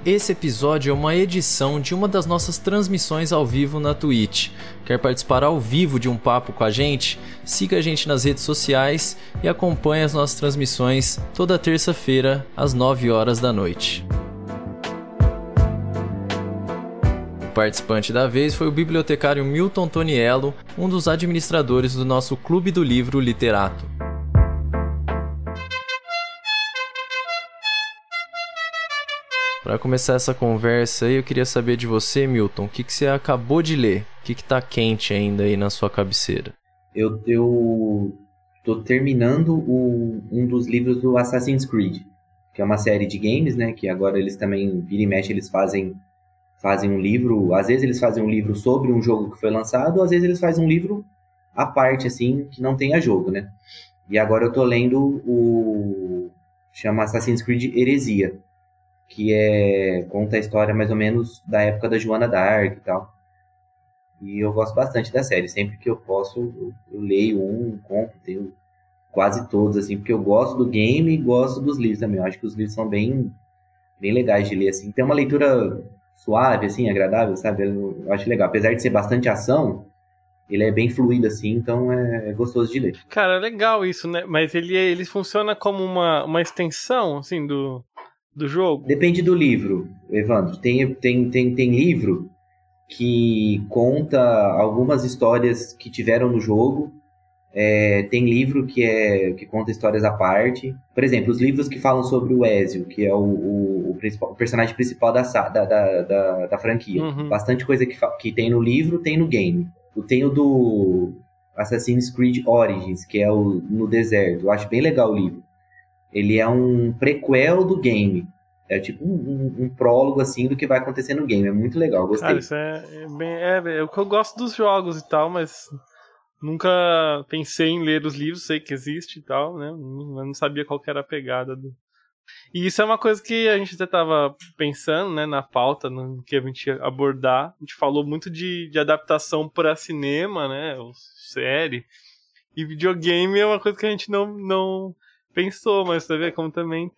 Esse episódio é uma edição de uma das nossas transmissões ao vivo na Twitch. Quer participar ao vivo de um papo com a gente? Siga a gente nas redes sociais e acompanhe as nossas transmissões toda terça-feira às 9 horas da noite. O participante da vez foi o bibliotecário Milton Toniello, um dos administradores do nosso Clube do Livro Literato. Para começar essa conversa aí, eu queria saber de você, Milton, o que você acabou de ler? O que tá quente ainda aí na sua cabeceira? Eu tô terminando um dos livros do Assassin's Creed, que é uma série de games, né? Que agora eles também, vira e mexe, eles fazem um livro. Às vezes eles fazem um livro sobre um jogo que foi lançado, às vezes eles fazem um livro à parte, assim, que não tenha jogo, né? E agora eu tô lendo chama Assassin's Creed Heresia, que conta a história mais ou menos da época da Joana d'Arc e tal. E eu gosto bastante da série. Sempre que eu posso, eu leio compro, tenho quase todos, assim, porque eu gosto do game e gosto dos livros também. Eu acho que os livros são bem, bem legais de ler, assim. Tem uma leitura suave, assim, agradável, sabe? Eu acho legal. Apesar de ser bastante ação, ele é bem fluido, assim, então é gostoso de ler. Cara, é legal isso, né? Mas ele funciona como uma extensão, assim, do jogo? Depende do livro, Evandro. Tem livro que conta algumas histórias que tiveram no jogo. Tem livro que conta histórias à parte. Por exemplo, os livros que falam sobre o Ezio, que é o personagem principal da franquia. Uhum. Bastante coisa que tem no livro, tem no game. Tem o do Assassin's Creed Origins, que é no deserto. Eu acho bem legal o livro. Ele é um prequel do game. É tipo um prólogo, assim, do que vai acontecer no game. É muito legal, gostei. Cara, isso é o que eu gosto dos jogos e tal, mas nunca pensei em ler os livros, sei que existe e tal, né? Mas não sabia qual que era a pegada do... E isso é uma coisa que a gente até tava pensando, né, na pauta, no que a gente ia abordar. A gente falou muito de adaptação para cinema, né, ou série. E videogame é uma coisa que a gente não pensou, mas você vê como também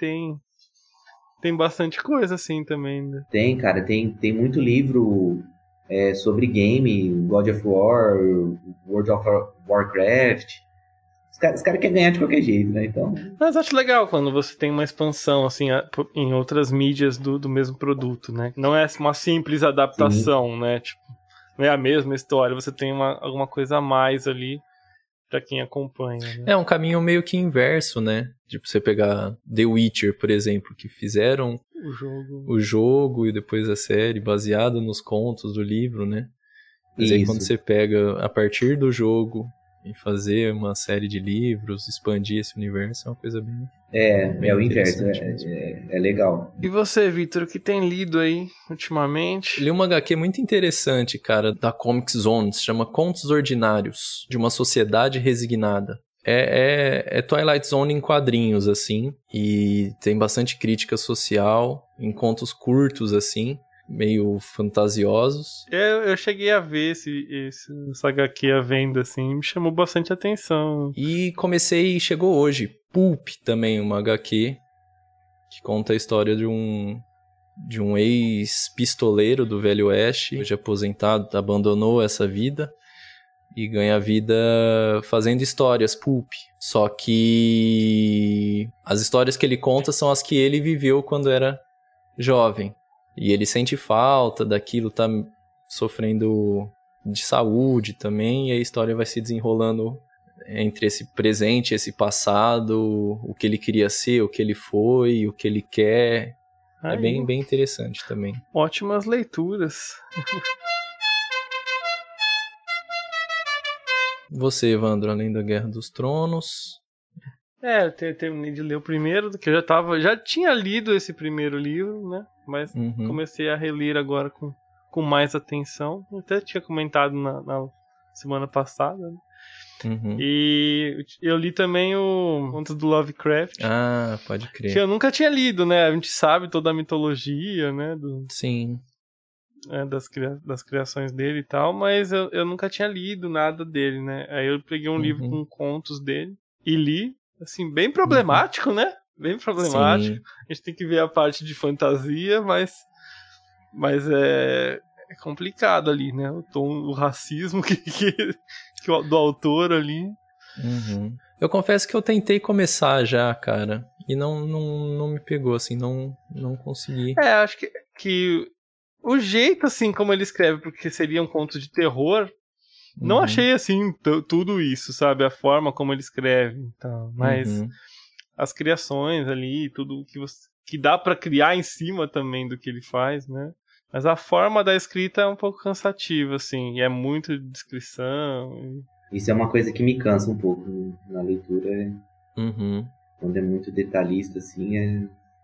tem bastante coisa assim também, né? Tem, cara, tem muito livro sobre game, God of War, World of Warcraft. Os caras querem ganhar de qualquer jeito, né? Então... Mas acho legal quando você tem uma expansão, assim, em outras mídias do mesmo produto, né? Não é uma simples adaptação, Sim. Né? Tipo, não é a mesma história, você tem alguma coisa a mais ali pra quem acompanha, né? É um caminho meio que inverso, né? Tipo, você pegar The Witcher, por exemplo, que fizeram o jogo e depois a série baseada nos contos do livro, né? Mas aí quando você pega a partir do jogo e fazer uma série de livros, expandir esse universo, é uma coisa bem é o inverso, é legal. E você, Vitor, o que tem lido aí ultimamente? Li uma HQ muito interessante, cara, da Comic Zone, se chama Contos Ordinários, de uma Sociedade Resignada. É Twilight Zone em quadrinhos, assim, e tem bastante crítica social, em contos curtos, assim, meio fantasiosos. Eu cheguei a ver essa HQ à venda, assim, me chamou bastante atenção. E chegou hoje, Pulp também, uma HQ, que conta a história de um ex-pistoleiro do Velho Oeste, hoje aposentado, abandonou essa vida e ganha vida fazendo histórias, Pulp. Só que as histórias que ele conta são as que ele viveu quando era jovem. E ele sente falta daquilo, tá sofrendo de saúde também, e a história vai se desenrolando entre esse presente e esse passado, o que ele queria ser, o que ele foi, o que ele quer. É bem, bem interessante também. Ótimas leituras. Você, Evandro, além da Guerra dos Tronos... Eu terminei de ler o primeiro, que eu já tinha lido esse primeiro livro, né? Mas comecei a reler agora com mais atenção. Eu até tinha comentado na semana passada, né? E eu li também o Contos do Lovecraft. Ah, pode crer. Que eu nunca tinha lido, né? A gente sabe toda a mitologia, né? Sim. Das criações dele e tal, mas eu nunca tinha lido nada dele, né? Aí eu peguei um livro com contos dele e li. Assim, bem problemático, né? Bem problemático. Sim. A gente tem que ver a parte de fantasia, mas Mas é complicado ali, né? O racismo do autor ali. Uhum. Eu confesso que eu tentei começar já, cara, e não me pegou, assim, não consegui. Acho que o jeito, assim, como ele escreve, porque seria um conto de terror, não achei, assim, tudo isso, sabe? A forma como ele escreve, então, mas as criações ali, tudo que dá pra criar em cima também do que ele faz, né? Mas a forma da escrita é um pouco cansativa, assim, e é muito descrição. Isso é uma coisa que me cansa um pouco na leitura. Quando é muito detalhista, assim, é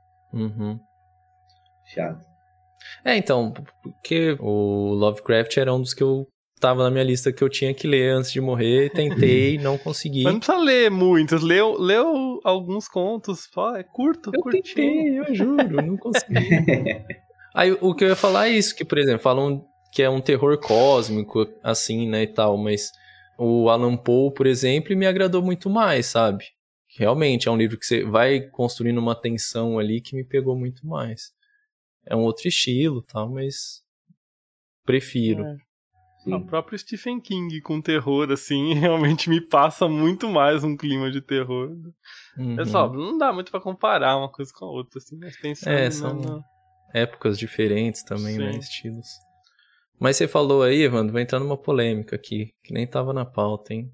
chato. Então, porque o Lovecraft era um dos que eu tava na minha lista que eu tinha que ler antes de morrer, tentei, não consegui. Mas não precisa ler muitos, leu alguns contos, é curto, curtinho. Tentei, eu juro, não consegui. Aí o que eu ia falar é isso, que, por exemplo, falam que é um terror cósmico, assim, né, e tal, mas o Alan Poe, por exemplo, me agradou muito mais, sabe? Realmente, é um livro que você vai construindo uma tensão ali que me pegou muito mais. É um outro estilo, tal, mas prefiro. O próprio Stephen King com terror, assim, realmente me passa muito mais um clima de terror. Pessoal, não dá muito pra comparar uma coisa com a outra, assim, mas pensando são épocas diferentes também, né, estilos. Mas você falou aí, Evandro, vai entrar numa polêmica aqui, que nem tava na pauta, hein?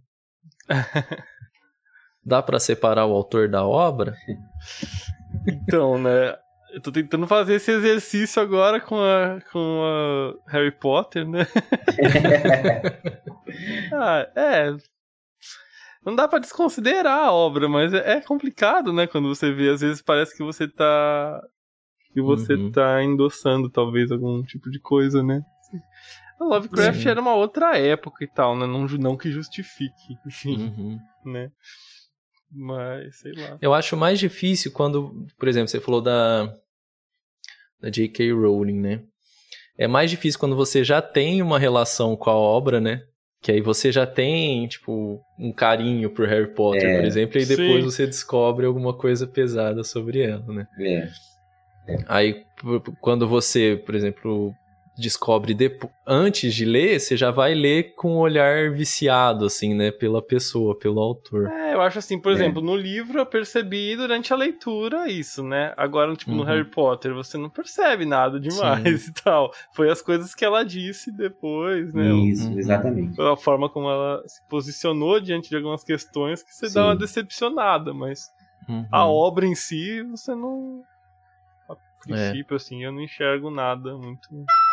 Dá pra separar o autor da obra? Então, né, eu tô tentando fazer esse exercício agora com a Harry Potter, né? Não dá pra desconsiderar a obra, mas é complicado, né? Quando você vê, às vezes parece que você tá endossando talvez algum tipo de coisa, né? A Lovecraft era uma outra época e tal, né? Não que justifique, enfim, né? Mas, sei lá. Eu acho mais difícil quando, por exemplo, você falou da J.K. Rowling, né? É mais difícil quando você já tem uma relação com a obra, né? Que aí você já tem, tipo, um carinho por Harry Potter, por exemplo, e depois você descobre alguma coisa pesada sobre ela, né? Aí, quando você, por exemplo, descobre antes de ler, você já vai ler com um olhar viciado, assim, né? Pela pessoa, pelo autor. Eu acho assim, por exemplo, no livro eu percebi durante a leitura isso, né? Agora, tipo, no Harry Potter, você não percebe nada demais e tal. Foi as coisas que ela disse depois, né? Isso, exatamente. A forma como ela se posicionou diante de algumas questões que você dá uma decepcionada, mas a obra em si, você não... A princípio, assim, eu não enxergo nada muito...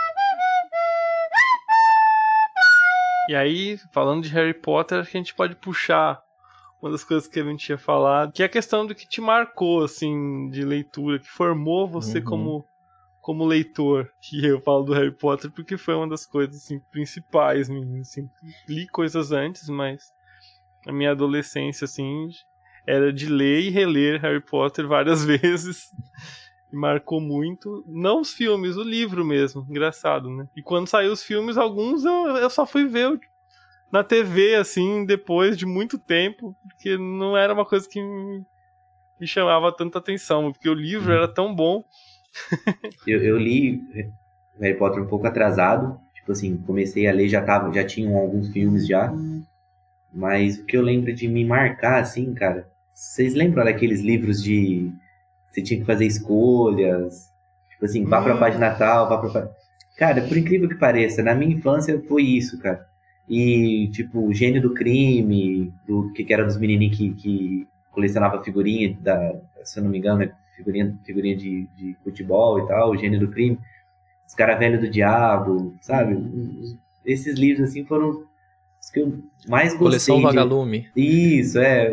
E aí, falando de Harry Potter, acho que a gente pode puxar uma das coisas que a gente tinha falado, que é a questão do que te marcou, assim, de leitura, que formou você como leitor. Que eu falo do Harry Potter porque foi uma das coisas, assim, principais minhas, assim. Li coisas antes, mas a minha adolescência, assim, era de ler e reler Harry Potter várias vezes. E marcou muito. Não os filmes, o livro mesmo. Engraçado, né? E quando saiu os filmes, alguns eu só fui ver na TV, assim, depois de muito tempo, porque não era uma coisa que me chamava tanta atenção, porque o livro era tão bom. Eu li Harry Potter um pouco atrasado. Tipo assim, comecei a ler, já tinham alguns filmes já. Mas o que eu lembro de me marcar, assim, cara... Vocês lembram daqueles livros de... Você tinha que fazer escolhas, tipo assim, vá pra página tal, vá pra... Cara, por incrível que pareça, na minha infância foi isso, cara. E, tipo, o Gênio do Crime, que era dos menininhos que colecionava figurinha, se eu não me engano, né? Figurinha de futebol e tal, o Gênio do Crime, Os Caravelhos do Diabo, sabe? Esses livros, assim, foram os que eu mais gostei. Coleção Vagalume. Isso,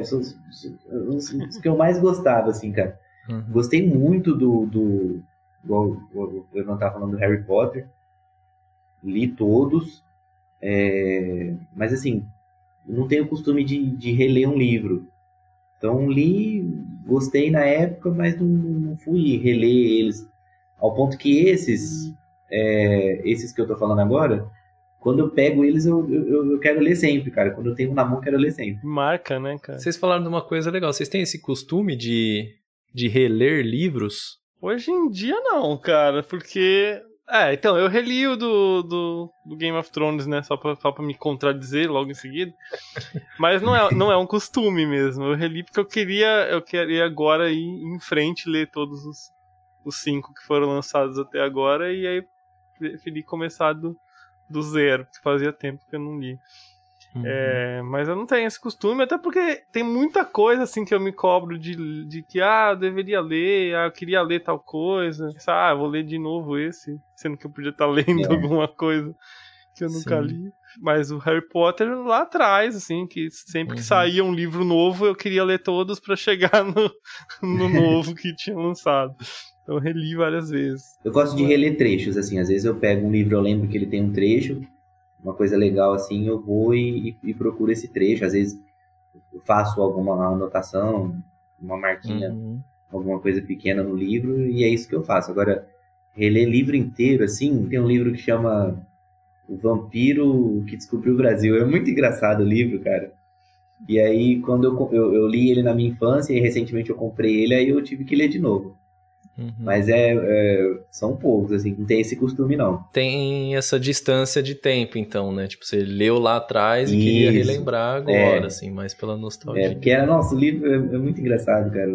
os que eu mais gostava, assim, cara. Gostei muito igual eu não estava falando do Harry Potter, li todos, mas assim, não tenho o costume de reler um livro, então li, gostei na época, mas não fui reler eles, ao ponto que esses que eu estou falando agora, quando eu pego eles, eu quero ler sempre, cara. Quando eu tenho na mão, eu quero ler sempre. Marca, né, cara? Vocês falaram de uma coisa legal, vocês têm esse costume de reler livros? Hoje em dia não, cara, porque Então, eu reli o do Game of Thrones, né? Só pra me contradizer logo em seguida. Mas não é um costume mesmo. Eu reli porque eu queria agora ir em frente ler todos os 5 que foram lançados até agora. E aí preferi começar do zero, porque fazia tempo que eu não li. Mas eu não tenho esse costume, até porque tem muita coisa assim que eu me cobro de que eu deveria ler, eu queria ler tal coisa, eu vou ler de novo esse, sendo que eu podia estar lendo alguma coisa que eu nunca li. Mas o Harry Potter lá atrás, assim, que sempre que saía um livro novo eu queria ler todos pra chegar no novo que tinha lançado. Então eu reli várias vezes. Eu gosto de reler trechos, assim, às vezes eu pego um livro, eu lembro que ele tem um trecho, uma coisa legal assim, eu vou e procuro esse trecho. Às vezes eu faço alguma anotação, uma marquinha, alguma coisa pequena no livro, e é isso que eu faço. Agora, reler livro inteiro, assim, tem um livro que chama O Vampiro que Descobriu o Brasil. É muito engraçado o livro, cara. E aí, quando eu li ele na minha infância, e recentemente eu comprei ele, aí eu tive que ler de novo. Mas são poucos, assim, não tem esse costume, não. Tem essa distância de tempo, então, né? Tipo, você leu lá atrás e queria relembrar agora, assim, mais pela nostalgia. Porque nossa, o livro é muito engraçado, cara.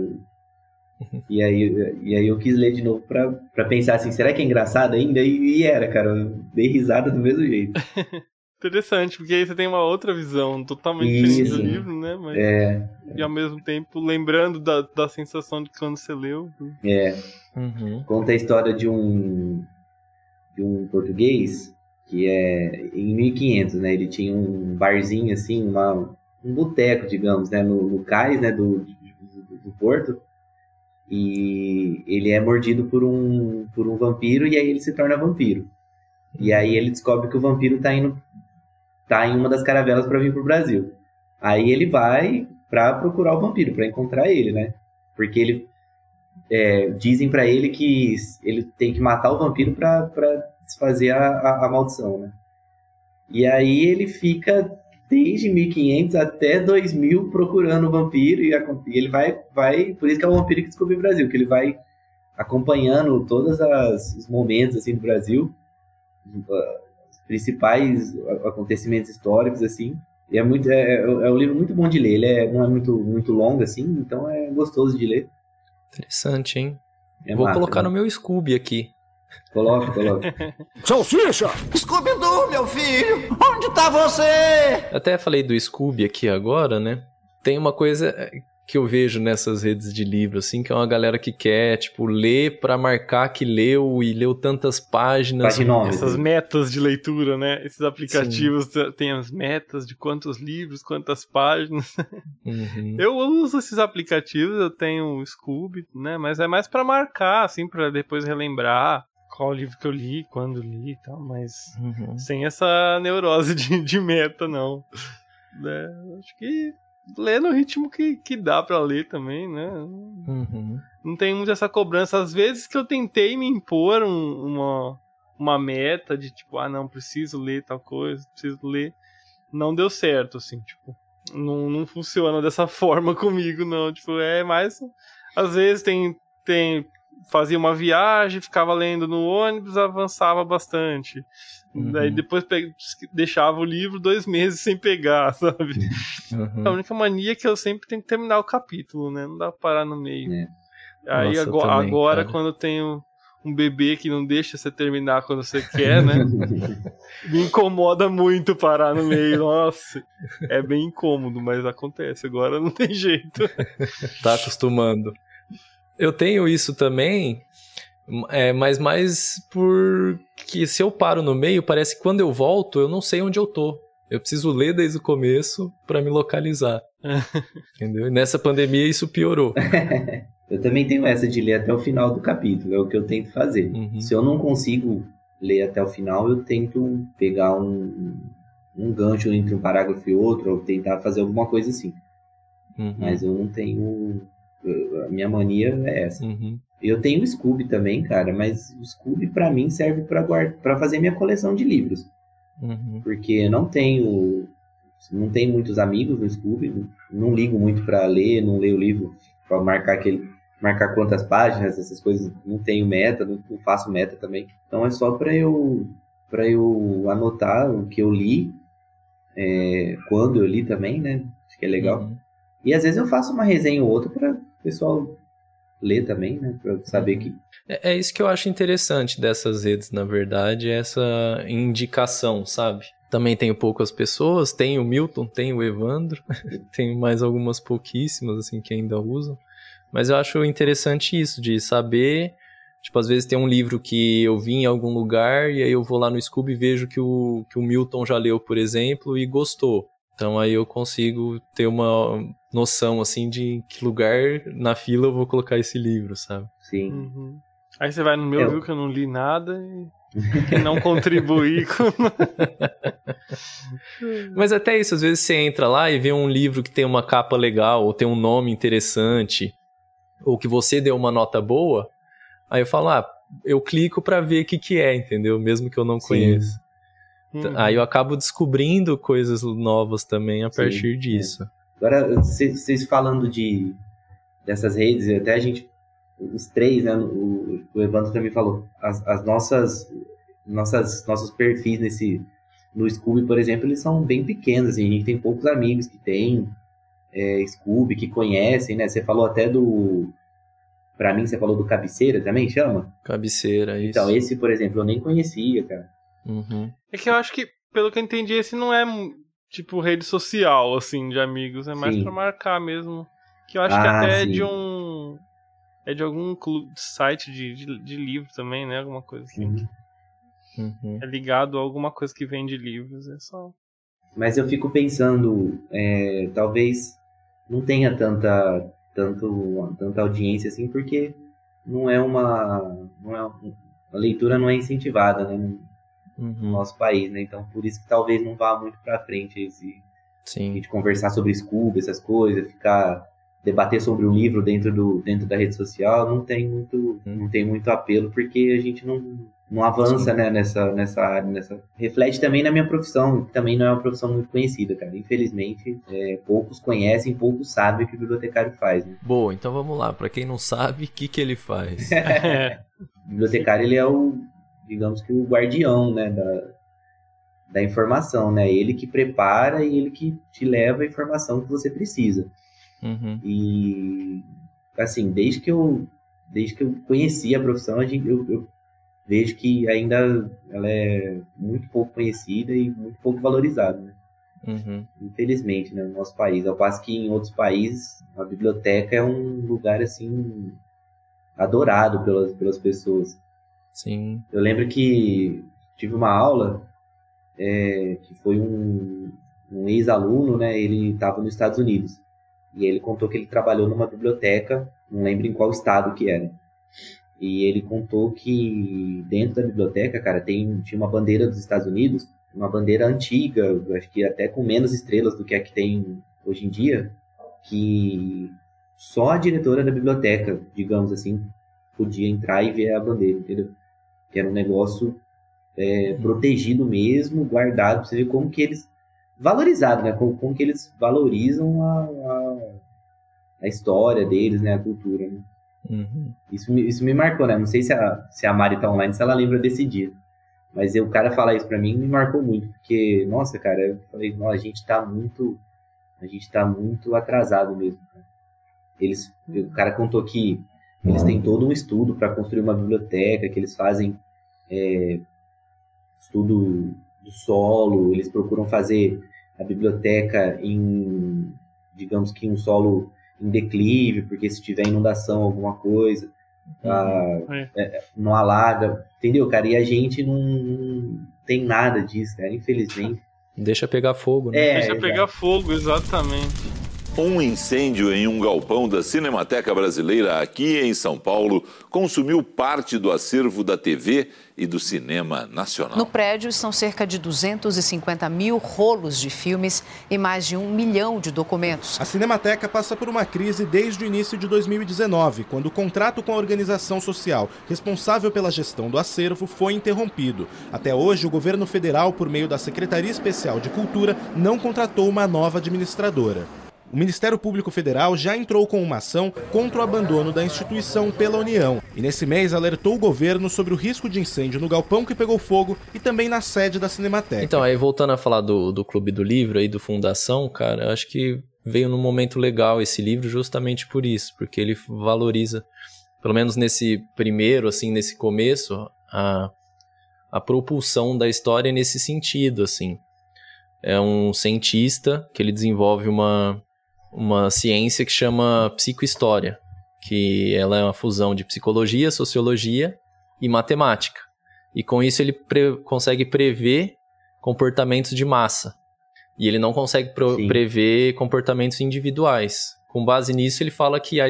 E aí eu quis ler de novo pra pensar assim, será que é engraçado ainda? E era, cara, eu dei risada do mesmo jeito. Interessante, porque aí você tem uma outra visão totalmente diferente do livro, né? Mas, e ao mesmo tempo lembrando da sensação de quando você leu. Conta a história de um português que em 1500, né? Ele tinha um barzinho assim, um boteco, digamos, né? No cais, né? Do porto. E ele é mordido por um vampiro e aí ele se torna vampiro. E aí ele descobre que o vampiro tá em uma das caravelas para vir pro Brasil. Aí ele vai pra procurar o vampiro, pra encontrar ele, né? Porque dizem pra ele que ele tem que matar o vampiro pra desfazer a maldição, né? E aí ele fica desde 1500 até 2000 procurando o vampiro e ele vai... Por isso que é o vampiro que descobriu o Brasil, que ele vai acompanhando todos os momentos assim, do Brasil, os principais acontecimentos históricos, assim. E é um livro muito bom de ler. Ele não é muito longo, assim, então é gostoso de ler. Interessante, hein? Vou colocar no meu Scooby aqui. Coloque. Salsicha! Scooby-Doo, meu filho! Onde tá você? Até falei do Scooby aqui agora, né? Tem uma coisa que eu vejo nessas redes de livro, assim, que é uma galera que quer, tipo, ler pra marcar que leu e leu tantas páginas. Essas metas de leitura, né? Esses aplicativos têm as metas de quantos livros, quantas páginas. Eu uso esses aplicativos, eu tenho o Scooby, né? Mas é mais pra marcar, assim, pra depois relembrar qual livro que eu li, quando li e tal, mas sem essa neurose de meta, não. Acho que ler no ritmo que dá pra ler também, né? Não tem muito essa cobrança. Às vezes que eu tentei me impor uma meta de tipo, não, preciso ler tal coisa, preciso ler. Não deu certo, assim, tipo, não funciona dessa forma comigo, não. Tipo, mais... Às vezes fazia uma viagem, ficava lendo no ônibus, avançava bastante. Daí depois deixava o livro 2 meses sem pegar, sabe? A única mania é que eu sempre tenho que terminar o capítulo, né? Não dá pra parar no meio. Aí agora quando eu tenho um bebê que não deixa você terminar quando você quer, né? Me incomoda muito parar no meio. Nossa, é bem incômodo, mas acontece. Agora não tem jeito. Tá acostumando. Eu tenho isso também, mas mais porque se eu paro no meio, parece que quando eu volto, eu não sei onde eu tô. Eu preciso ler desde o começo pra me localizar. Entendeu? E nessa pandemia isso piorou. Eu também tenho essa de ler até o final do capítulo, é o que eu tento fazer. Se eu não consigo ler até o final, eu tento pegar um gancho entre um parágrafo e outro, ou tentar fazer alguma coisa assim. Mas eu não tenho... A minha mania é essa. Eu tenho o Scooby também, cara, mas o Scooby pra mim serve pra fazer minha coleção de livros. Porque não tenho muitos amigos no Scooby, não ligo muito pra ler, não leio o livro pra marcar que marcar quantas páginas, essas coisas, não tenho meta, não faço meta também. Então é só para eu anotar o que eu li, quando eu li também, né? Acho que é legal. E às vezes eu faço uma resenha ou outra para o pessoal ler também, né? Para saber que... É isso que eu acho interessante dessas redes, na verdade, essa indicação, sabe? Também tenho poucas pessoas, tem o Milton, tem o Evandro, tem mais algumas pouquíssimas, assim, que ainda usam. Mas eu acho interessante isso, de saber, tipo, às vezes tem um livro que eu vi em algum lugar e aí eu vou lá no Scooby e vejo que o Milton já leu, por exemplo, e gostou. Então aí eu consigo ter uma noção, assim, de em que lugar na fila eu vou colocar esse livro, sabe? Sim. Aí você vai no meu, viu que eu não li nada e não contribuí com... Mas até isso, às vezes você entra lá e vê um livro que tem uma capa legal, ou tem um nome interessante, ou que você deu uma nota boa, aí eu falo, eu clico pra ver o que é, entendeu? Mesmo que eu não conheça. Aí eu acabo descobrindo coisas novas também a partir disso. Agora, vocês falando dessas redes, até a gente, os três, né, o Evandro também falou, nossos perfis no Scooby, por exemplo, eles são bem pequenos, assim, a gente tem poucos amigos que tem Scooby, que conhecem, né? Você falou até pra mim, você falou do Cabeceira também, chama? Cabeceira, isso. Então, esse, por exemplo, eu nem conhecia, cara. É que eu acho que, pelo que eu entendi, esse não é, tipo, rede social, assim, de amigos. É mais pra marcar mesmo. Que eu acho que até é de algum site de livro também, né? Alguma coisa assim. É ligado a alguma coisa que vende livros, é só... Mas eu fico pensando, talvez não tenha tanta audiência assim, porque a leitura não é incentivada, né, no nosso país, né? Então por isso que talvez não vá muito pra frente a gente conversar sobre Scooby, essas coisas, debater sobre um livro dentro da rede social, não tem muito apelo, porque a gente não avança, né, nessa área, reflete também na minha profissão, que também não é uma profissão muito conhecida, cara. Infelizmente, poucos conhecem, poucos sabem o que o bibliotecário faz, né? Boa, então vamos lá. Pra quem não sabe, o que ele faz? O bibliotecário, ele é digamos que o guardião, né, da informação, né? Ele que prepara e ele que te leva a informação que você precisa. E, assim, desde que eu conheci a profissão, eu vejo que ainda ela é muito pouco conhecida e muito pouco valorizada, né? Infelizmente, né, no nosso país. Ao passo que em outros países a biblioteca é um lugar assim adorado pelas pessoas. Sim. Eu lembro que tive uma aula que foi um ex-aluno, né? Ele estava nos Estados Unidos e ele contou que ele trabalhou numa biblioteca, não lembro em qual estado que era. E ele contou que dentro da biblioteca, cara, tinha uma bandeira dos Estados Unidos, uma bandeira antiga, acho que até com menos estrelas do que a que tem hoje em dia, que só a diretora da biblioteca, digamos assim, podia entrar e ver a bandeira, entendeu? Que era um negócio protegido mesmo, guardado, pra você ver como que eles... Valorizado, né? Como que eles valorizam a história deles, né? A cultura, né? Isso me marcou, né? Não sei se a Mari tá online, se ela lembra desse dia. Mas o cara falar isso pra mim me marcou muito. Porque, nossa, cara, eu falei, a gente tá muito atrasado mesmo, cara. O cara contou que eles têm todo um estudo para construir uma biblioteca, que eles fazem estudo do solo, eles procuram fazer a biblioteca digamos que um solo em declive, porque se tiver inundação, alguma coisa, não alaga, entendeu, cara? E a gente não tem nada disso, cara, infelizmente. Deixa pegar fogo, né? Deixa pegar fogo, exatamente. Um incêndio em um galpão da Cinemateca Brasileira aqui em São Paulo consumiu parte do acervo da TV e do cinema nacional. No prédio são cerca de 250 mil rolos de filmes e mais de 1 milhão de documentos. A Cinemateca passa por uma crise desde o início de 2019, quando o contrato com a organização social responsável pela gestão do acervo foi interrompido. Até hoje, o governo federal, por meio da Secretaria Especial de Cultura, não contratou uma nova administradora. o Ministério Público Federal já entrou com uma ação contra o abandono da instituição pela União. E nesse mês alertou o governo sobre o risco de incêndio no galpão que pegou fogo e também na sede da Cinemateca. Então, aí voltando a falar do Clube do Livro aí, do Fundação, cara, eu acho que veio num momento legal esse livro justamente por isso, porque ele valoriza, pelo menos nesse primeiro, assim, nesse começo, a propulsão da história nesse sentido, assim. É um cientista que ele desenvolve uma ciência que chama psicohistória, que ela é uma fusão de psicologia, sociologia e matemática. E com isso ele consegue prever comportamentos de massa. E ele não consegue prever comportamentos individuais. Com base nisso, ele fala que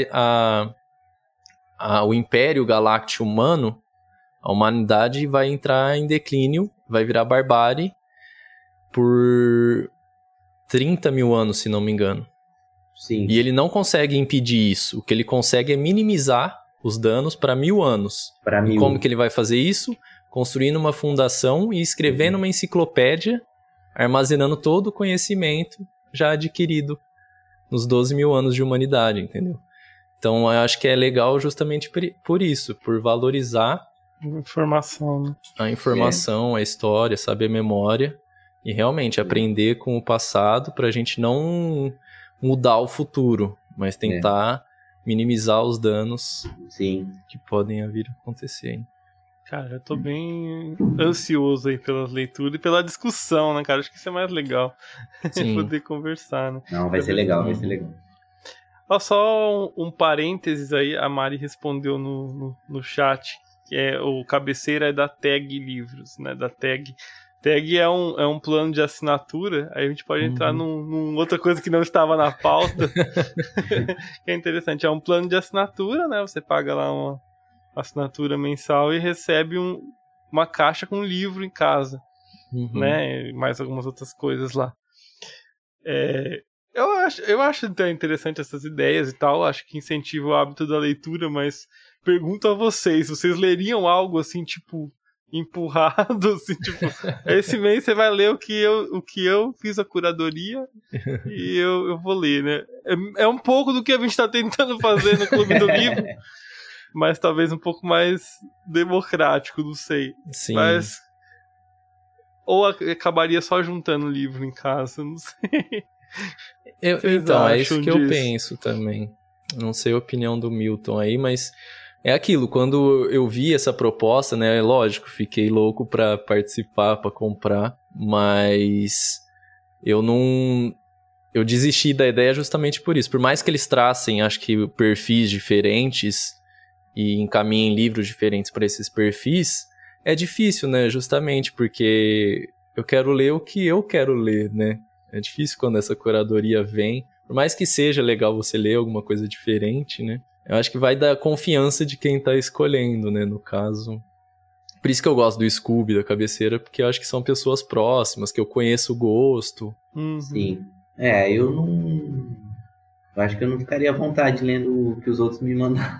o Império Galáctico humano, a humanidade vai entrar em declínio, vai virar barbárie por 30 mil anos, se não me engano. Sim. E ele não consegue impedir isso. O que ele consegue é minimizar os danos para 1000 anos. E como que ele vai fazer isso? Construindo uma fundação e escrevendo uma enciclopédia, armazenando todo o conhecimento já adquirido nos 12 mil anos de humanidade, entendeu? Então, eu acho que é legal justamente por isso, por valorizar informação, né? A informação, a história, saber a memória e realmente aprender com o passado para a gente não mudar o futuro, mas tentar minimizar os danos que podem vir a acontecer. Hein? Cara, eu tô bem ansioso aí pela leitura e pela discussão, né, cara? Acho que isso é mais legal. Poder conversar, né? Não, vai ser legal, vai ser legal. Ó, só um parênteses aí, a Mari respondeu no chat, que o cabeceira é da Tag Livros, né? Da Tag. Tag é um plano de assinatura, aí a gente pode entrar num outra coisa que não estava na pauta, que é interessante. É um plano de assinatura, né? Você paga lá uma assinatura mensal e recebe uma caixa com um livro em casa, né? E mais algumas outras coisas lá. Eu acho interessante essas ideias e tal, acho que incentiva o hábito da leitura, mas pergunto a vocês leriam algo assim, tipo, empurrado, assim, tipo, esse mês você vai ler o que eu fiz a curadoria e eu vou ler, né? É um pouco do que a gente tá tentando fazer no Clube do Livro, mas talvez um pouco mais democrático, não sei. Sim. Mas ou acabaria só juntando livro em casa, não sei. Então, é isso que eu penso também. Não sei a opinião do Milton aí, mas é aquilo, quando eu vi essa proposta, né, lógico, fiquei louco pra participar, pra comprar, mas eu desisti da ideia justamente por isso. Por mais que eles tracem, acho que perfis diferentes e encaminhem livros diferentes para esses perfis, é difícil, né, justamente porque eu quero ler o que eu quero ler, né. É difícil quando essa curadoria vem. Por mais que seja legal você ler alguma coisa diferente, né? Eu acho que vai dar confiança de quem tá escolhendo, né? No caso. Por isso que eu gosto do Scooby, da cabeceira, porque eu acho que são pessoas próximas, que eu conheço o gosto. Sim. Eu acho que eu não ficaria à vontade lendo o que os outros me mandaram.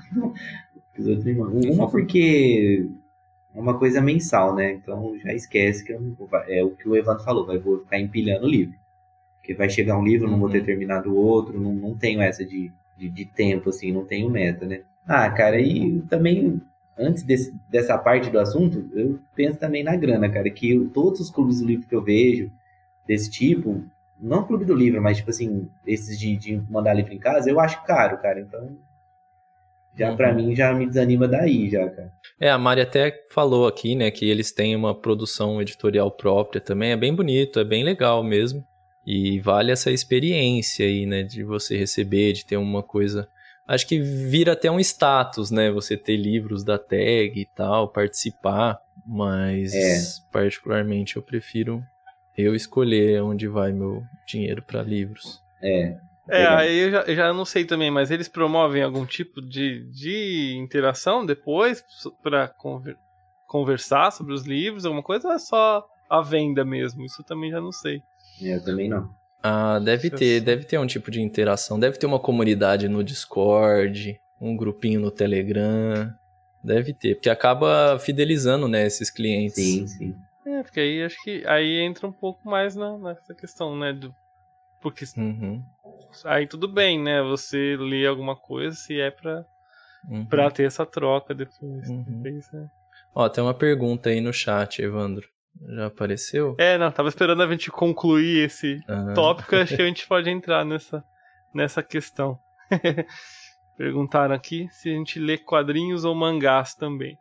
Uma porque é uma coisa mensal, né? Então já esquece que é o que o Evandro falou, vou ficar empilhando o livro. Porque vai chegar um livro, não vou ter terminado o outro, não tenho essa de tempo, assim, não tenho meta, né? Cara, e também, antes dessa parte do assunto, eu penso também na grana, cara, que todos os clubes do livro que eu vejo, desse tipo, não clube do livro, mas, tipo assim, esses de mandar livro em casa, eu acho caro, cara, então, já pra mim, já me desanima daí, já, cara. A Mari até falou aqui, né, que eles têm uma produção editorial própria também, é bem bonito, é bem legal mesmo. E vale essa experiência aí, né, de você receber, de ter uma coisa... Acho que vira até um status, né, você ter livros da Tag e tal, participar, mas particularmente eu prefiro eu escolher onde vai meu dinheiro para livros. Aí eu já não sei também, mas eles promovem algum tipo de interação depois para conversar sobre os livros, alguma coisa, ou é só a venda mesmo? Isso eu também já não sei. Eu também não. Deve ter um tipo de interação. Deve ter uma comunidade no Discord, um grupinho no Telegram. Deve ter, porque acaba fidelizando, né, esses clientes. Sim. Porque aí acho que aí entra um pouco mais nessa questão, né, porque aí tudo bem, né? Você lê alguma coisa se é pra ter essa troca depois. Né? Ó, tem uma pergunta aí no chat, Evandro. Já apareceu? Não, tava esperando a gente concluir esse tópico, acho que a gente pode entrar nessa questão. Perguntaram aqui se a gente lê quadrinhos ou mangás também.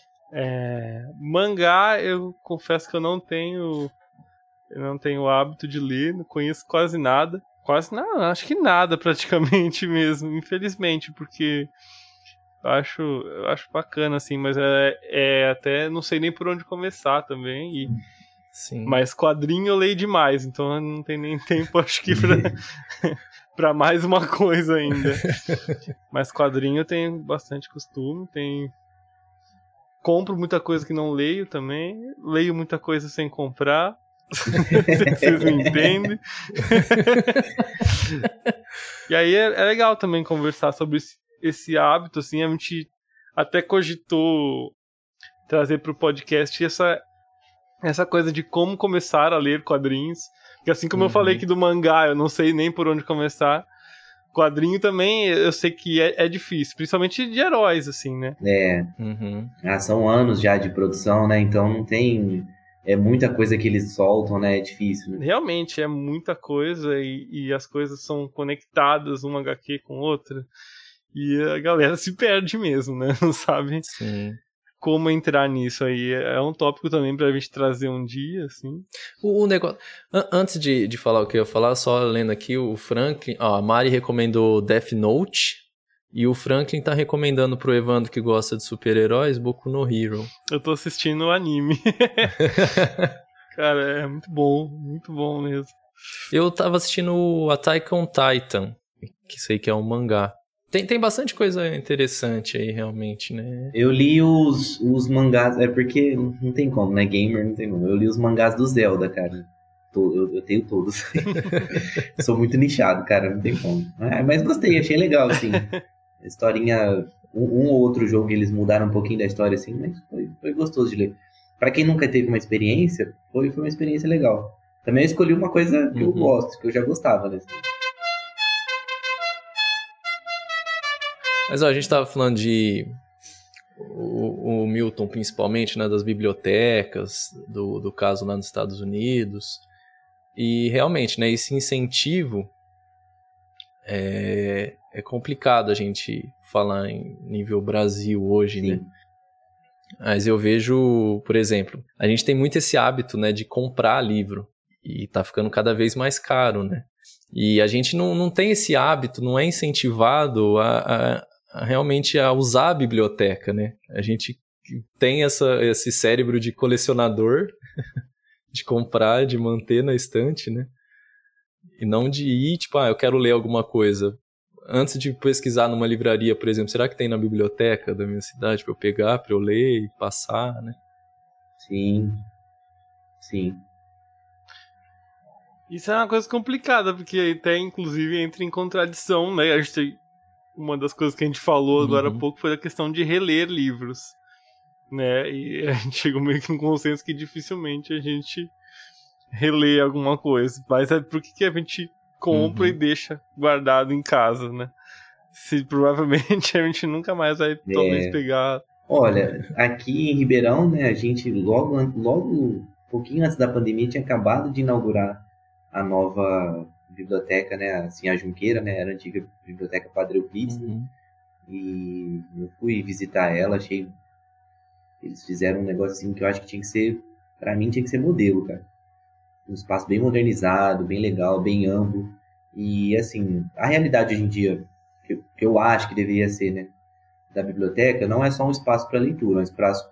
Mangá, eu confesso que eu não tenho o hábito de ler, não conheço quase nada. Quase não, acho que nada praticamente mesmo, infelizmente, porque eu acho bacana, assim, mas até não sei nem por onde começar também. Sim. Mas quadrinho eu leio demais, então eu não tenho nem tempo, acho que pra mais uma coisa ainda. Mas quadrinho eu tenho bastante costume, compro muita coisa que não leio também, leio muita coisa sem comprar. Vocês não entendem. E aí é legal também conversar sobre esse hábito, assim, a gente até cogitou trazer para o podcast essa coisa de como começar a ler quadrinhos, porque assim como eu falei aqui do mangá, eu não sei nem por onde começar, quadrinho também eu sei que é difícil, principalmente de heróis, assim, né? São anos já de produção, né, então não tem... É muita coisa que eles soltam, né? É difícil. Né? Realmente, é muita coisa e as coisas são conectadas, uma HQ com outra. E a galera se perde mesmo, né? Não sabe como entrar nisso aí. É um tópico também pra gente trazer um dia, assim. O negócio... Antes de falar o que eu ia falar, só lendo aqui, o Franklin... a Mari recomendou Death Note. E o Franklin tá recomendando pro Evandro que gosta de super-heróis, Boku no Hero. Eu tô assistindo o anime. Cara, é muito bom mesmo. Eu tava assistindo o Attack on Titan, que sei que é um mangá. Tem bastante coisa interessante aí, realmente, né? Eu li os mangás, porque não tem como, né? Gamer não tem como. Eu li os mangás do Zelda, cara. Eu tenho todos. Sou muito nichado, cara, não tem como. Mas gostei, achei legal, assim. A historinha, um ou outro jogo eles mudaram um pouquinho da história, assim, mas foi gostoso de ler. Pra quem nunca teve uma experiência, foi uma experiência legal. Também eu escolhi uma coisa que eu gosto, que eu já gostava, né? Mas ó, a gente tava falando de o Milton, principalmente, né, das bibliotecas, do caso lá nos Estados Unidos. E realmente, né, esse incentivo é complicado a gente falar em nível Brasil hoje, né? Mas eu vejo, por exemplo, a gente tem muito esse hábito, né, de comprar livro e tá ficando cada vez mais caro, né? E a gente não tem esse hábito, não é incentivado a realmente a usar a biblioteca, né? A gente tem esse cérebro de colecionador, de comprar, de manter na estante, né? E não de ir, tipo, eu quero ler alguma coisa. Antes de pesquisar numa livraria, por exemplo, será que tem na biblioteca da minha cidade para eu pegar, para eu ler e passar, né? Sim. Isso é uma coisa complicada, porque até, inclusive, entra em contradição, né? A gente uma das coisas que a gente falou agora há pouco foi a questão de reler livros, né? E a gente chegou meio que num consenso que dificilmente a gente relê alguma coisa. Mas é porque que a gente compra e deixa guardado em casa, né? Se provavelmente a gente nunca mais vai talvez pegar. Olha, aqui em Ribeirão, né, a gente logo um pouquinho antes da pandemia tinha acabado de inaugurar a nova biblioteca, né, assim, a Junqueira, né, era a antiga biblioteca Padre Euclides, né, e eu fui visitar ela, achei, eles fizeram um negócio assim que eu acho que tinha que ser, pra mim tinha que ser modelo, cara, um espaço bem modernizado, bem legal, bem amplo, e assim, a realidade hoje em dia, que eu acho que deveria ser, né, da biblioteca, não é só um espaço para leitura, é um espaço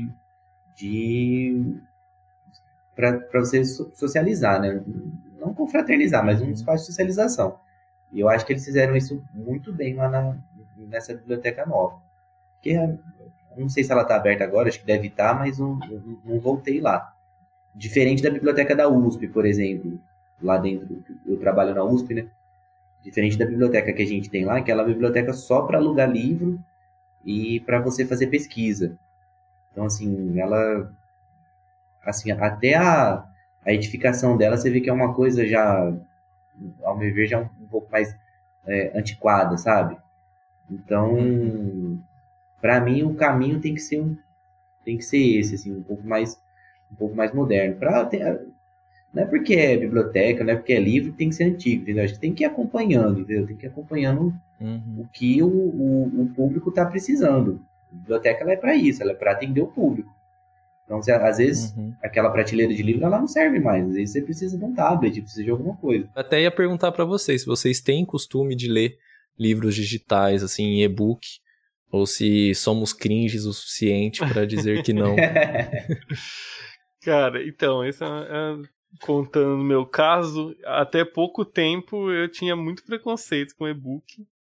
para você socializar, né? Não confraternizar, mas um espaço de socialização. E eu acho que eles fizeram isso muito bem lá nessa biblioteca nova. Que não sei se ela está aberta agora, acho que deve estar, mas não voltei lá. Diferente da biblioteca da USP, por exemplo, lá dentro, eu trabalho na USP, né? Diferente da biblioteca que a gente tem lá, que ela é uma biblioteca só para alugar livro e para você fazer pesquisa. Então, assim, ela... Assim, até a edificação dela, você vê que é uma coisa já, ao meu ver, já um pouco mais antiquada, sabe? Então, para mim, o caminho tem que ser esse, assim, um pouco mais moderno. Não é porque é biblioteca, não é porque é livro que tem que ser antigo, entendeu? A gente tem que ir acompanhando, entendeu? Tem que ir acompanhando o que o público está precisando. A biblioteca ela é para isso, ela é para atender o público. Então, às vezes, aquela prateleira de livro ela não serve mais. Às vezes você precisa de um tablet, precisa de alguma coisa. Até ia perguntar para vocês, se vocês têm costume de ler livros digitais, assim, em e-book, ou se somos cringes o suficiente para dizer que não. Cara, então, esse contando no meu caso, até pouco tempo eu tinha muito preconceito com e-book.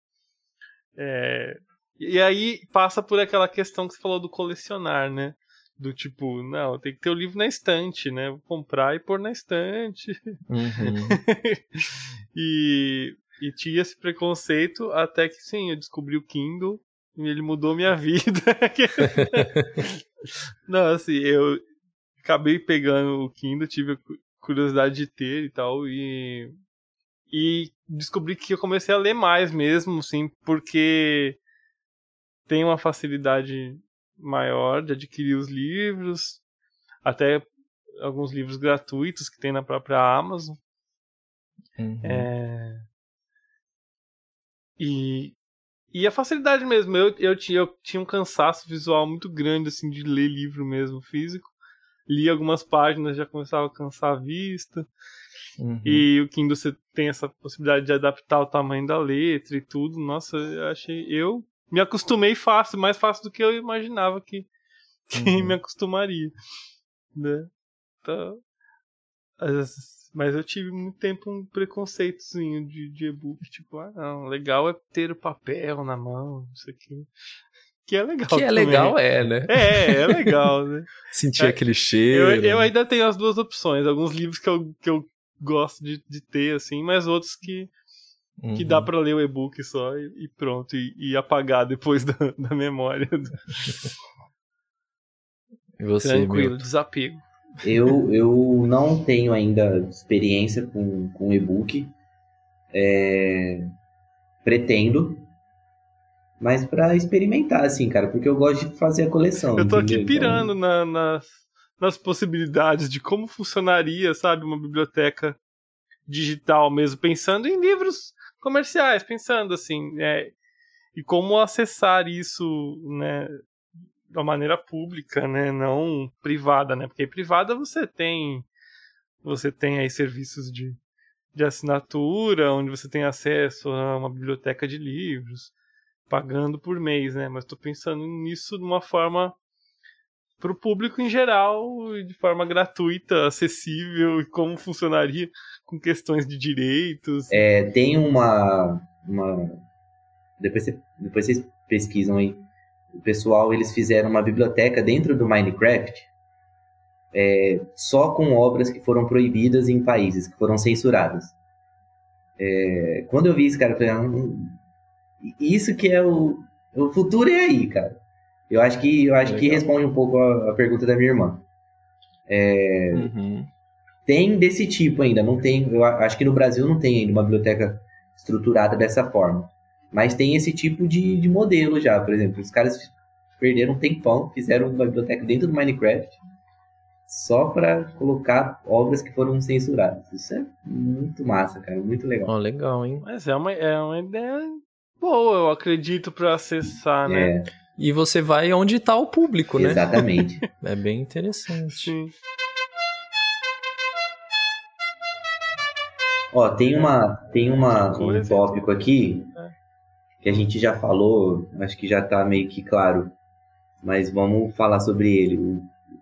E aí passa por aquela questão que você falou do colecionar, né? Do tipo, não, tem que ter o livro na estante, né? Vou comprar e pôr na estante. E tinha esse preconceito até que, sim, eu descobri o Kindle e ele mudou minha vida. Não, assim, eu acabei pegando o Kindle, tive a curiosidade de ter e tal, e descobri que eu comecei a ler mais mesmo, assim, porque tem uma facilidade maior de adquirir os livros, até alguns livros gratuitos que tem na própria Amazon. E a facilidade mesmo, eu tinha um cansaço visual muito grande assim, de ler livro mesmo físico. Li algumas páginas, já começava a cansar a vista. E o Kindle você tem essa possibilidade de adaptar o tamanho da letra e tudo. Nossa, eu me acostumei fácil, mais fácil do que eu imaginava que me acostumaria, né? Então, mas eu tive muito tempo um preconceitozinho de e-book, tipo, não, legal é ter o papel na mão, isso aqui. Que é legal também. Legal, né? É legal, né? Sentir aquele cheiro. Eu ainda tenho as duas opções, alguns livros que eu gosto de ter, assim, mas outros que dá pra ler o e-book só e pronto, e apagar depois da memória. E você, tranquilo, desapego. Eu não tenho ainda experiência com e-book. Pretendo, mas pra experimentar, assim, cara, porque eu gosto de fazer a coleção. Eu tô entendeu? aqui pirando nas possibilidades de como funcionaria, sabe, uma biblioteca digital mesmo, pensando em livros comerciais, pensando assim, e como acessar isso, né, de uma maneira pública, né, não privada, né, porque privada você tem aí serviços de assinatura, onde você tem acesso a uma biblioteca de livros, pagando por mês, né, mas estou pensando nisso de uma forma para o público em geral, de forma gratuita, acessível, e como funcionaria com questões de direitos. Tem uma... Depois vocês pesquisam aí. O pessoal, eles fizeram uma biblioteca dentro do Minecraft, só com obras que foram proibidas em países, que foram censuradas. Quando eu vi isso, cara, eu falei, isso que é o futuro é aí, cara. Eu acho que responde um pouco a pergunta da minha irmã. Tem desse tipo ainda, não tem. Eu acho que no Brasil não tem ainda uma biblioteca estruturada dessa forma. Mas tem esse tipo de modelo já. Por exemplo, os caras perderam um tempão, fizeram uma biblioteca dentro do Minecraft só para colocar obras que foram censuradas. Isso é muito massa, cara, muito legal. Legal, hein? Mas é uma ideia boa, eu acredito, para acessar, né? E você vai onde está o público, né? Exatamente. É bem interessante. Sim. Ó, tem um tópico aqui que a gente já falou, acho que já tá meio que claro, mas vamos falar sobre ele,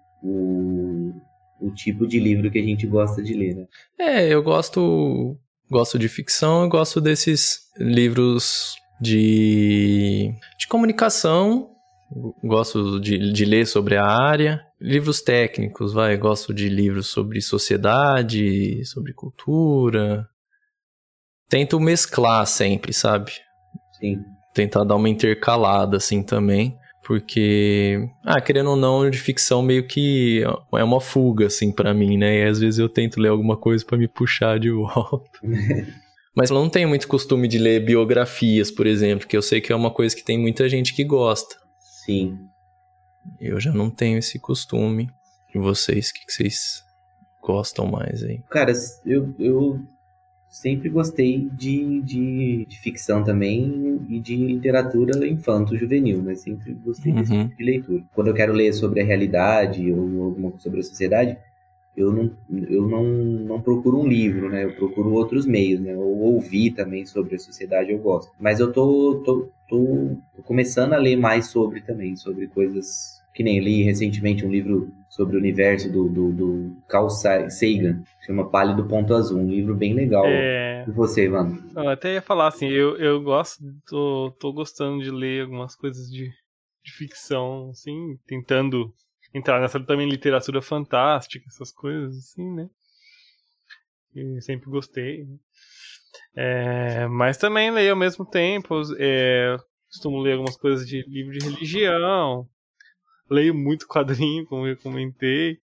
o tipo de livro que a gente gosta de ler, né? Eu gosto de ficção, eu gosto desses livros de comunicação, gosto de ler sobre a área, livros técnicos, gosto de livros sobre sociedade, sobre cultura, tento mesclar sempre, sabe? Sim. Tentar dar uma intercalada assim também, porque, querendo ou não, de ficção meio que é uma fuga assim pra mim, né? E às vezes eu tento ler alguma coisa pra me puxar de volta. Mas eu não tenho muito costume de ler biografias, por exemplo, que eu sei que é uma coisa que tem muita gente que gosta. Sim. Eu já não tenho esse costume. E vocês, o que vocês gostam mais aí? Cara, eu sempre gostei de ficção também e de literatura infanto-juvenil, né? Sempre gostei desse tipo de leitura. Quando eu quero ler sobre a realidade ou alguma coisa sobre a sociedade, eu não procuro um livro, né? Eu procuro outros meios, né? Ou ouvir também sobre a sociedade, eu gosto. Mas eu tô começando a ler mais sobre coisas... Que nem li recentemente um livro sobre o universo do Carl Sagan, chama Pálido Ponto Azul, um livro bem legal. E você, mano? Eu até ia falar assim, eu gosto, tô gostando de ler algumas coisas de ficção, assim, tentando entrar nessa também literatura fantástica, essas coisas assim, né? Eu sempre gostei. Mas também leio ao mesmo tempo, costumo ler algumas coisas de livro de religião, leio muito quadrinho, como eu comentei,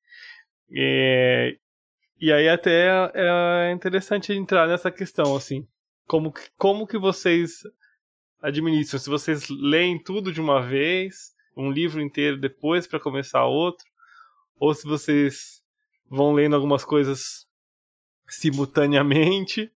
e aí até é interessante entrar nessa questão, assim, como que vocês administram, se vocês leem tudo de uma vez, um livro inteiro depois para começar outro, ou se vocês vão lendo algumas coisas simultaneamente.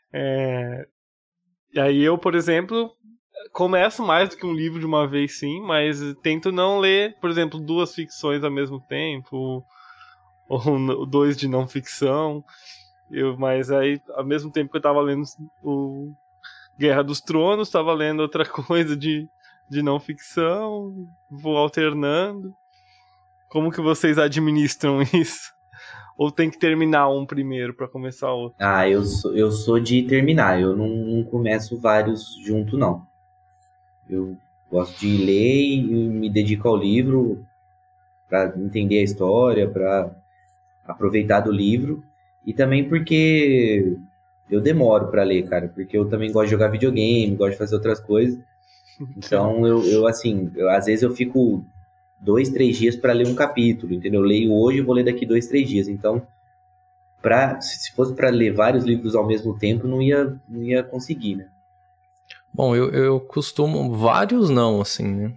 E aí eu, por exemplo, começo mais do que um livro de uma vez, sim, mas tento não ler, por exemplo, 2 ficções ao mesmo tempo, ou 2 de não ficção. Mas aí, ao mesmo tempo que eu tava lendo o Guerra dos Tronos, tava lendo outra coisa de não ficção, vou alternando. Como que vocês administram isso? Ou tem que terminar um primeiro para começar outro? Eu sou de terminar, eu não começo vários junto, não. Eu gosto de ler e me dedico ao livro para entender a história, para aproveitar do livro. E também porque eu demoro para ler, cara. Porque eu também gosto de jogar videogame, gosto de fazer outras coisas. Então, às vezes eu fico 2, 3 dias para ler um capítulo, entendeu? Eu leio hoje e vou ler daqui 2, 3 dias. Então, se fosse para ler vários livros ao mesmo tempo, não ia conseguir, né? Bom, eu costumo... Vários não, assim, né?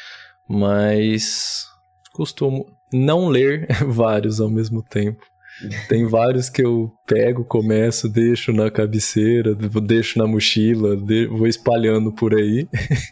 Mas costumo não ler vários ao mesmo tempo. Tem vários que eu pego, começo, deixo na cabeceira, deixo na mochila, vou espalhando por aí.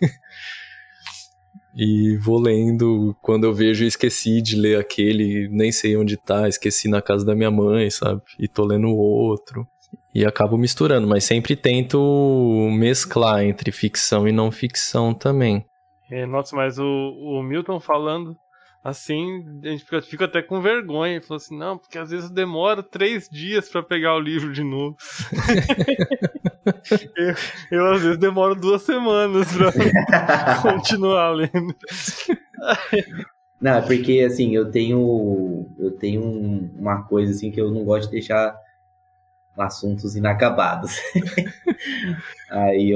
E vou lendo. Quando eu vejo, esqueci de ler aquele, nem sei onde tá, esqueci na casa da minha mãe, sabe? E tô lendo outro. E acabo misturando, mas sempre tento mesclar entre ficção e não ficção também. Nossa, mas o Milton falando assim, a gente fica até com vergonha. Ele falou assim, não, porque às vezes eu demoro 3 dias pra pegar o livro de novo. eu às vezes demoro 2 semanas pra continuar lendo. Não, é porque assim, eu tenho uma coisa assim que eu não gosto de deixar assuntos inacabados. Aí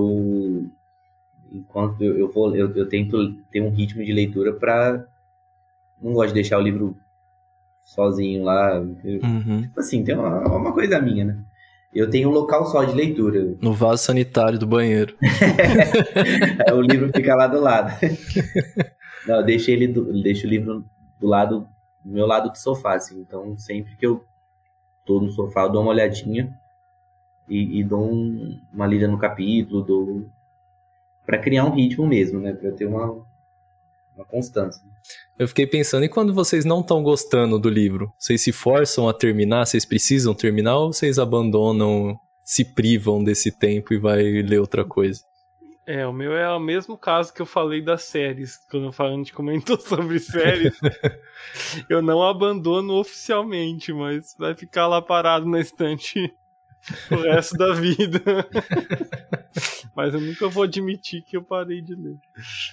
enquanto eu tento ter um ritmo de leitura pra... Não gosto de deixar o livro sozinho lá. Tipo assim, tem uma coisa minha, né? Eu tenho um local só de leitura. No vaso sanitário do banheiro. O livro fica lá do lado. Não, eu deixo o livro do meu lado do sofá, assim. Então, sempre que eu tô no sofá, eu dou uma olhadinha e dou uma lida no capítulo, pra criar um ritmo mesmo, né? Pra ter uma constância. Eu fiquei pensando, e quando vocês não estão gostando do livro? Vocês se forçam a terminar? Vocês precisam terminar? Ou vocês abandonam, se privam desse tempo e vai ler outra coisa? O meu é o mesmo caso que eu falei das séries. Quando a gente comentou sobre séries, eu não abandono oficialmente, mas vai ficar lá parado na estante o resto da vida. Mas eu nunca vou admitir que eu parei de ler.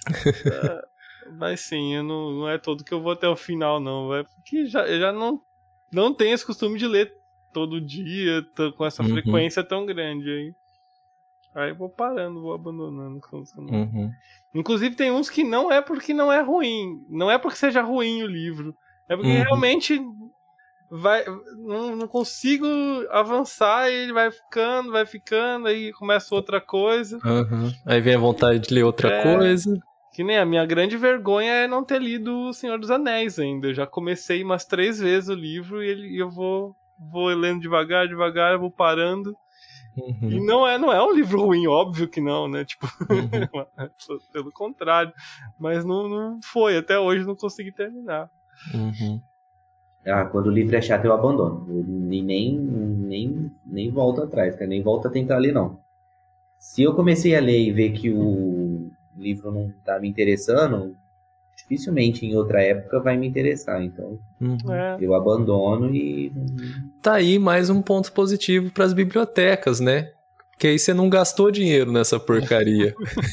Mas sim, não é todo que eu vou até o final, não. Porque eu já não tenho esse costume de ler todo dia, com essa frequência tão grande. Aí eu vou parando, vou abandonando. Inclusive tem uns que não é porque não é ruim. Não é porque seja ruim o livro. É porque realmente não consigo avançar, e ele vai ficando, aí começa outra coisa. Uhum. Aí vem a vontade de ler outra coisa. Que nem a minha grande vergonha é não ter lido O Senhor dos Anéis ainda. Eu já comecei umas 3 vezes o livro e eu vou lendo devagar, eu vou parando. Uhum. E não é um livro ruim, óbvio que não, né? Tipo, pelo contrário. Mas não foi, até hoje não consegui terminar. Uhum. Quando o livro é chato eu abandono. E nem volto atrás, cara. Nem volto a tentar ler, não. Se eu comecei a ler e ver que o livro não tá me interessando, dificilmente em outra época vai me interessar. Então, eu abandono e... Tá aí mais um ponto positivo pras bibliotecas, né? Que aí você não gastou dinheiro nessa porcaria.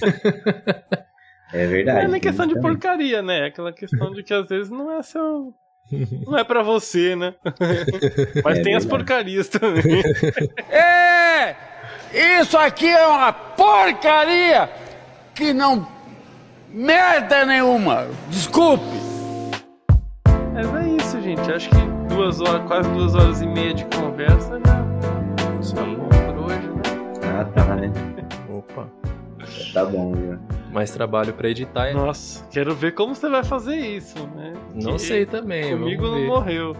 É verdade. Não é nem questão de porcaria, né? É aquela questão de que às vezes não é seu... Não é pra você, né? Mas tem as porcarias também. Isso aqui é uma porcaria que não... merda nenhuma. Desculpe. Mas é isso, gente. Acho que quase 2 horas e meia de conversa já tá bom por hoje, né? Tá, né? Opa. Tá bom, já. Mais trabalho pra editar. Nossa, quero ver como você vai fazer isso, né? Não sei também. Comigo vamos ver. não morreu.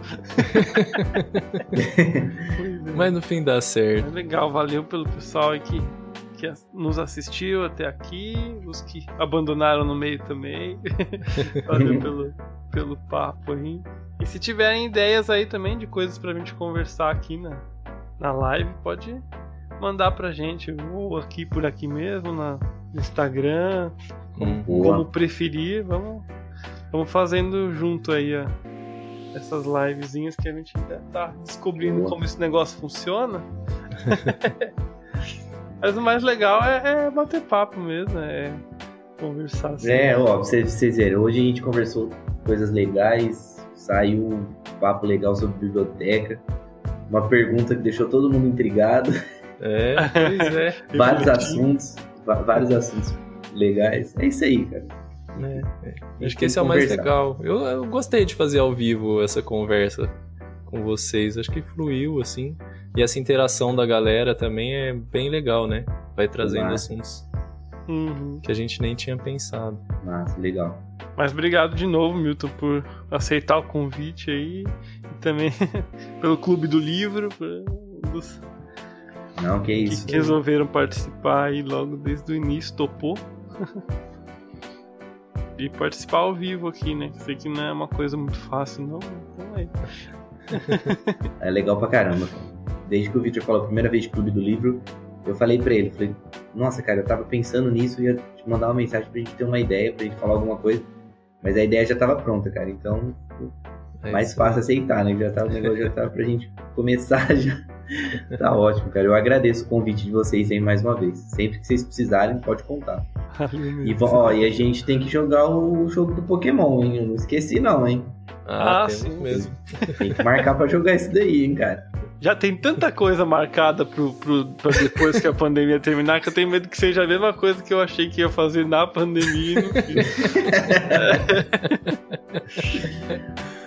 Mas no fim dá certo. Legal, valeu pelo pessoal aí que nos assistiu até aqui, os que abandonaram no meio também. Valeu pelo papo aí. E se tiverem ideias aí também de coisas pra gente conversar aqui na live, pode mandar pra gente, ou aqui por aqui mesmo, no Instagram, como preferir. Vamos fazendo junto aí essas livezinhas que a gente ainda tá descobrindo como esse negócio funciona. Mas o mais legal é bater papo mesmo, é conversar assim. Pra vocês verem, hoje a gente conversou coisas legais, saiu um papo legal sobre biblioteca, uma pergunta que deixou todo mundo intrigado. Pois é. vários assuntos legais. É isso aí, cara. Acho que esse é o mais legal. Eu gostei de fazer ao vivo essa conversa com vocês. Acho que fluiu, assim. E essa interação da galera também é bem legal, né? Vai trazendo assuntos que a gente nem tinha pensado. Nossa, legal. Mas obrigado de novo, Milton, por aceitar o convite aí. E também pelo Clube do Livro. Não, que isso. Que resolveram participar aí logo desde o início, topou. E participar ao vivo aqui, né? Sei que não é uma coisa muito fácil, não. Então aí. É legal pra caramba, cara. Desde que o Victor falou a primeira vez de Clube do Livro, eu falei pra ele, nossa, cara, eu tava pensando nisso, ia te mandar uma mensagem pra gente ter uma ideia, pra gente falar alguma coisa, mas a ideia já tava pronta, cara, então mais fácil aceitar, né, o negócio já tava pra gente começar já. Tá ótimo, cara, eu agradeço o convite de vocês aí mais uma vez, sempre que vocês precisarem, pode contar. E a gente tem que jogar o jogo do Pokémon, hein, eu não esqueci não, hein. Sim mesmo. Tem que marcar pra jogar isso daí, hein, cara. Já tem tanta coisa marcada pra depois que a pandemia terminar, que eu tenho medo que seja a mesma coisa que eu achei que ia fazer na pandemia e não fiz.